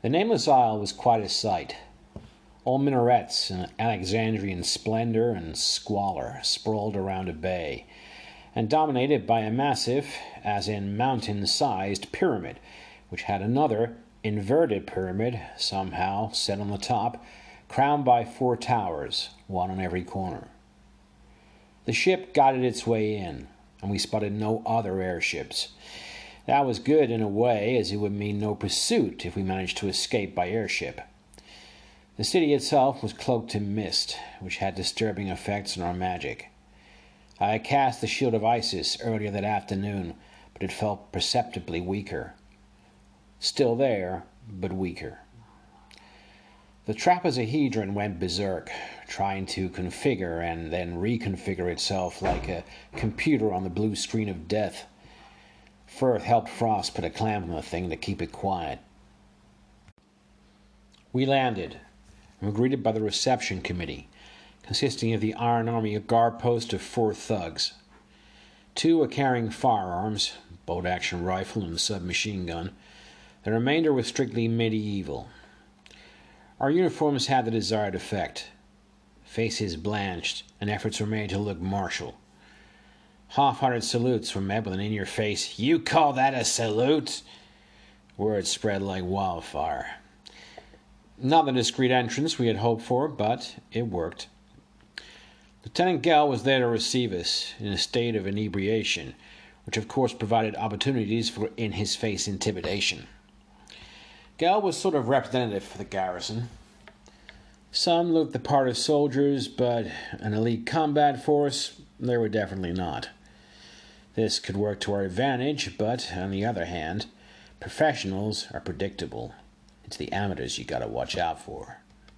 The nameless isle was quite a sight. All minarets in Alexandrian splendor and squalor sprawled around a bay, and dominated by a massive, as in mountain-sized, pyramid, which had another inverted pyramid somehow set on the top, crowned by 4 towers, one on every corner. The ship guided its way in, and we spotted no other airships. That was good in a way, as it would mean no pursuit if we managed to escape by airship. The city itself was cloaked in mist, which had disturbing effects on our magic. I had cast the Shield of Isis earlier that afternoon, but it felt perceptibly weaker. Still there, but weaker. The trapezohedron went berserk, trying to configure and then reconfigure itself like a computer on the blue screen of death. Firth helped Frost put a clamp on the thing to keep it quiet. We landed, and were greeted by the reception committee, consisting of the Iron Army guard post of 4 thugs. 2 were carrying firearms, bolt-action rifle and submachine gun. The remainder was strictly medieval. Our uniforms had the desired effect. Faces blanched, and efforts were made to look martial. Half-hearted salutes were met with an in-your-face, "You call that a salute?" Word spread like wildfire. Not the discreet entrance we had hoped for, but it worked. Lieutenant Gell was there to receive us, in a state of inebriation, which of course provided opportunities for in-his-face intimidation. Gell was sort of representative for the garrison. Some looked the part of soldiers, but an elite combat force, they were definitely not. This could work to our advantage, but, on the other hand, professionals are predictable. It's the amateurs you gotta watch out for.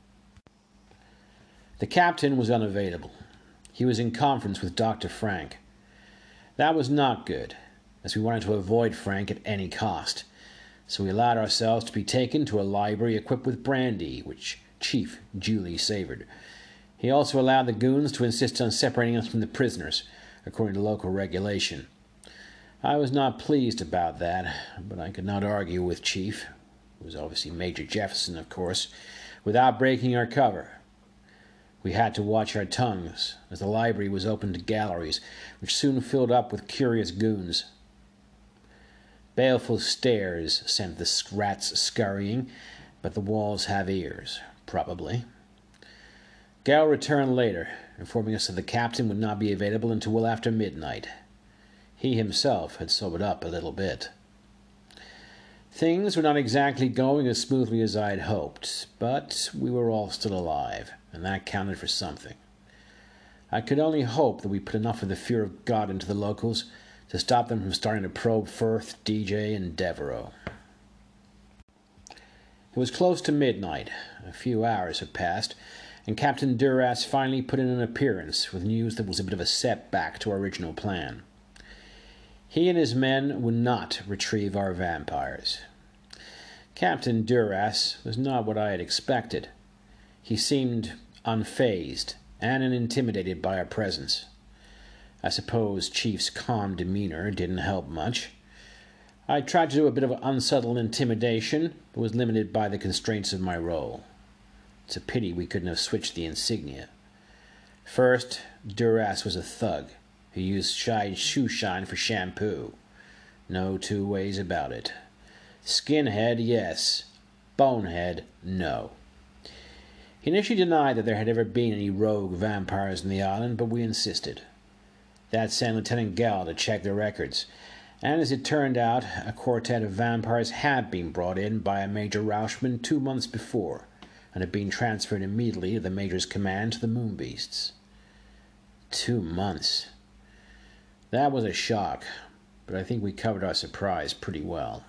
The captain was unavailable. He was in conference with Dr. Frank. That was not good, as we wanted to avoid Frank at any cost, so we allowed ourselves to be taken to a library equipped with brandy, which Chief duly savored. He also allowed the goons to insist on separating us from the prisoners, according to local regulation. I was not pleased about that, but I could not argue with Chief, who was obviously Major Jefferson, of course, without breaking our cover. We had to watch our tongues, as the library was open to galleries, which soon filled up with curious goons. Baleful stares sent the rats scurrying, but the walls have ears, probably. Gell returned later, informing us that the captain would not be available until well after midnight. He himself had sobered up a little bit. Things were not exactly going as smoothly as I had hoped, but we were all still alive, and that counted for something. I could only hope that we put enough of the fear of God into the locals to stop them from starting to probe Firth, DJ, and Devereaux. It was close to midnight. A few hours had passed, and Captain Duras finally put in an appearance with news that was a bit of a setback to our original plan. He and his men would not retrieve our vampires. Captain Duras was not what I had expected. He seemed unfazed and unintimidated by our presence. I suppose Chief's calm demeanor didn't help much. I tried to do a bit of unsubtle intimidation, but was limited by the constraints of my role. It's a pity we couldn't have switched the insignia. First, Duras was a thug who used shoe shine for shampoo. No 2 ways about it. Skinhead, yes. Bonehead, no. He initially denied that there had ever been any rogue vampires on the island, but we insisted. That sent Lieutenant Gell to check the records, and as it turned out, a quartet of vampires had been brought in by a Major Rauschman 2 months before, and had been transferred immediately to the Major's command to the Moonbeasts. 2 months. That was a shock, but I think we covered our surprise pretty well.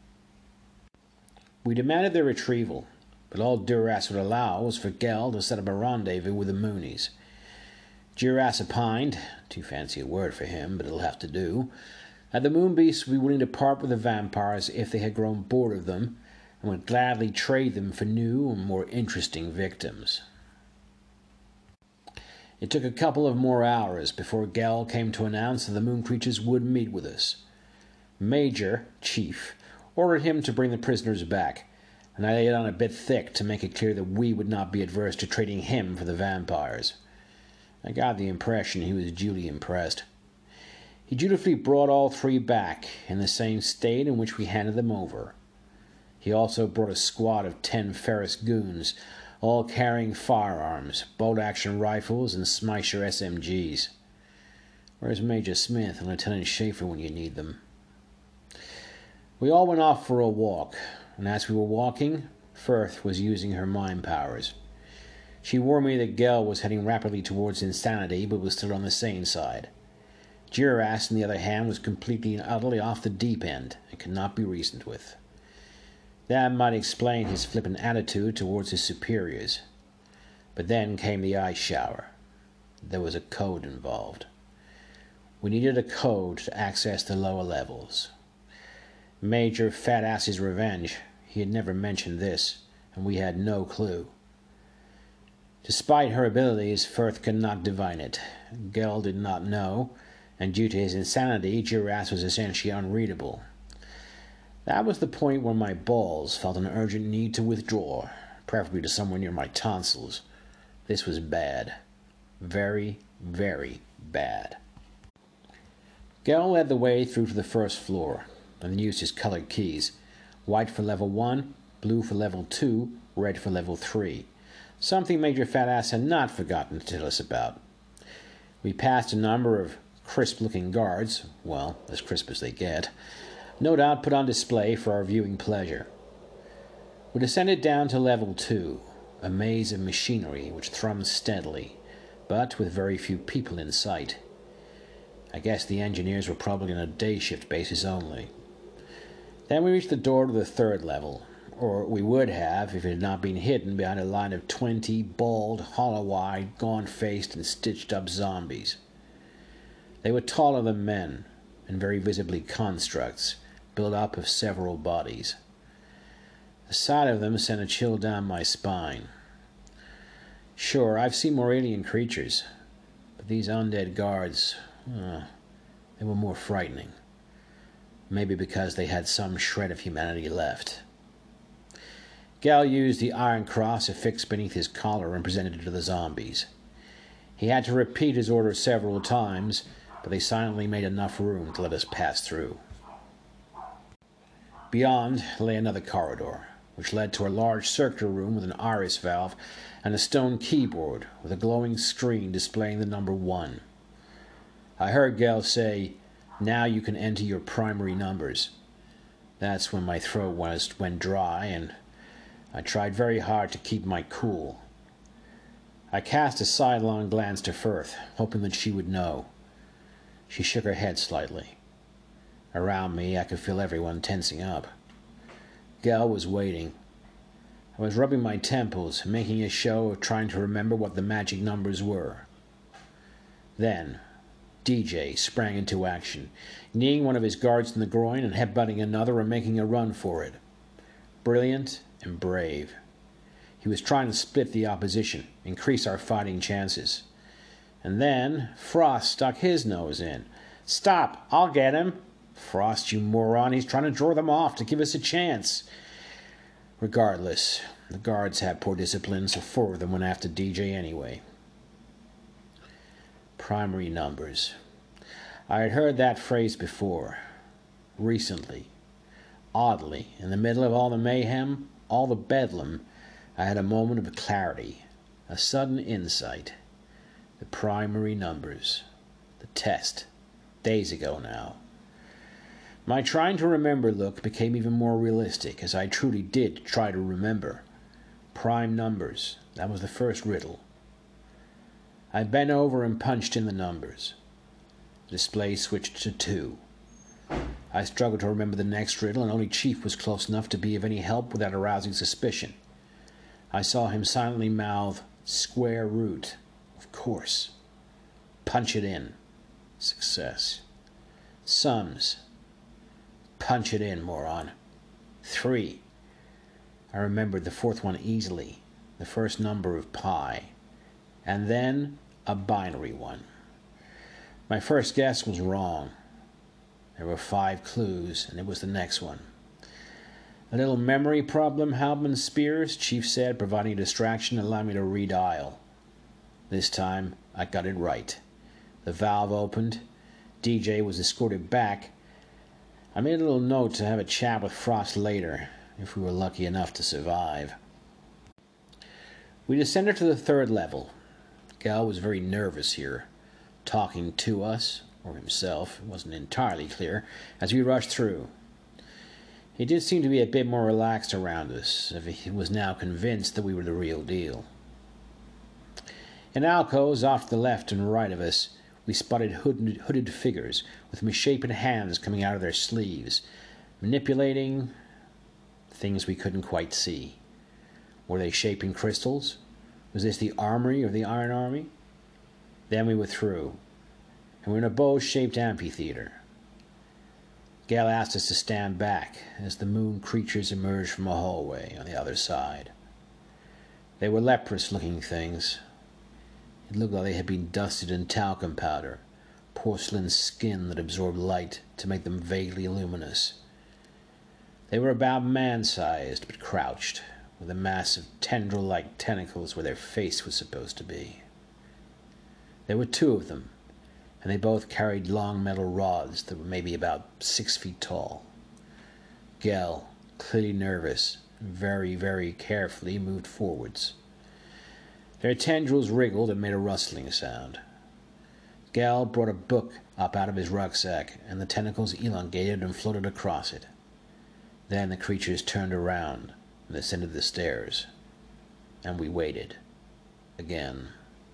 We demanded their retrieval, but all Duras would allow was for Gell to set up a rendezvous with the Moonies. Duras opined, too fancy a word for him, but it'll have to do, that the Moonbeasts would be willing to part with the vampires if they had grown bored of them, and would gladly trade them for new and more interesting victims. It took a couple of more hours before Gell came to announce that the moon creatures would meet with us. Major, Chief, ordered him to bring the prisoners back, and I laid it on a bit thick to make it clear that we would not be adverse to trading him for the vampires. I got the impression he was duly impressed. He dutifully brought all three back in the same state in which we handed them over. He also brought a squad of 10 Ferris goons, all carrying firearms, bolt-action rifles, and Smisher SMGs. Where's Major Smith and Lieutenant Schaefer when you need them? We all went off for a walk, and as we were walking, Firth was using her mind powers. She warned me that Gel was heading rapidly towards insanity, but was still on the sane side. Duras, on the other hand, was completely and utterly off the deep end, and could not be reasoned with. That might explain his flippant attitude towards his superiors. But then came the ice shower. There was a code involved. We needed a code to access the lower levels. Major Fat Ass's revenge. He had never mentioned this, and we had no clue. Despite her abilities, Firth could not divine it. Gel did not know, and due to his insanity, Duras was essentially unreadable. That was the point where my balls felt an urgent need to withdraw, preferably to somewhere near my tonsils. This was bad. Very, very bad. Gel led the way through to the first floor, and used his colored keys. White for level 1, blue for level 2, red for level 3. Something Major Fat Ass had not forgotten to tell us about. We passed a number of crisp-looking guards, well, as crisp as they get, no doubt put on display for our viewing pleasure. We descended down to level 2, a maze of machinery which thrummed steadily, but with very few people in sight. I guess the engineers were probably on a day-shift basis only. Then we reached the door to the third level, or we would have if it had not been hidden behind a line of 20 bald, hollow-eyed, gaunt-faced, and stitched-up zombies. They were taller than men, and very visibly constructs, built up of several bodies. The sight of them sent a chill down my spine. Sure, I've seen more alien creatures, but these undead guards, they were more frightening. Maybe because they had some shred of humanity left. Gel used the iron cross affixed beneath his collar and presented it to the zombies. He had to repeat his order several times, but they silently made enough room to let us pass through. Beyond lay another corridor, which led to a large circular room with an iris valve and a stone keyboard with a glowing screen displaying the number 1. I heard Gel say, "Now you can enter your primary numbers." That's when my throat went dry, and I tried very hard to keep my cool. I cast a sidelong glance to Firth, hoping that she would know. She shook her head slightly. Around me, I could feel everyone tensing up. Gel was waiting. I was rubbing my temples, making a show of trying to remember what the magic numbers were. Then, DJ sprang into action, kneeing one of his guards in the groin and headbutting another and making a run for it. Brilliant and brave. He was trying to split the opposition, increase our fighting chances. And then Frost stuck his nose in. "Stop! I'll get him!" "Frost, you moron, he's trying to draw them off to give us a chance." Regardless, the guards had poor discipline, so 4 of them went after DJ anyway. Primary numbers. I had heard that phrase before. Recently. Oddly, in the middle of all the mayhem, all the bedlam, I had a moment of clarity, a sudden insight. The primary numbers. The test. Days ago now. My trying to remember look became even more realistic, as I truly did try to remember. Prime numbers. That was the first riddle. I bent over and punched in the numbers. The display switched to 2. I struggled to remember the next riddle, and only Chief was close enough to be of any help without arousing suspicion. I saw him silently mouth, "Square root." Of course. Punch it in. Success. Sums. Punch it in, moron. 3. I remembered the 4th one easily, the first number of pi. And then a binary one. My first guess was wrong. There were 5 clues, and it was the next one. "A little memory problem, Halbman Spears," Chief said, providing a distraction and allowing me to redial. This time, I got it right. The valve opened. DJ was escorted back. I made a little note to have a chat with Frost later, if we were lucky enough to survive. We descended to the 3rd level. Gal was very nervous here, talking to us, or himself, it wasn't entirely clear, as we rushed through. He did seem to be a bit more relaxed around us, as if he was now convinced that we were the real deal. In alcoves off to the left and right of us, we spotted hooded figures with misshapen hands coming out of their sleeves, manipulating things we couldn't quite see. Were they shaping crystals? Was this the armory of the Iron Army? Then we were through, and we're in a bow-shaped amphitheater. Gale asked us to stand back as the moon creatures emerged from a hallway on the other side. They were leprous-looking things. It looked like they had been dusted in talcum powder, porcelain skin that absorbed light to make them vaguely luminous. They were about man-sized, but crouched, with a mass of tendril-like tentacles where their face was supposed to be. There were 2 of them, and they both carried long metal rods that were maybe about 6 feet tall. Gel, clearly nervous, very, very carefully moved forwards. Their tendrils wriggled and made a rustling sound. Gel brought a book up out of his rucksack, and the tentacles elongated and floated across it. Then the creatures turned around and ascended the stairs, and we waited. Again.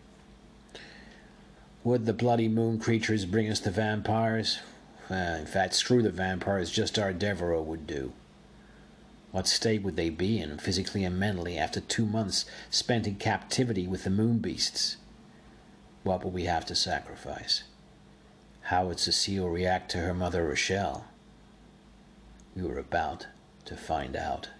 Would the bloody moon creatures bring us the vampires? In fact, screw the vampires, just our Devereaux would do. What state would they be in, physically and mentally, after 2 months spent in captivity with the moon beasts? What would we have to sacrifice? How would Cecile react to her mother Rochelle? We were about to find out.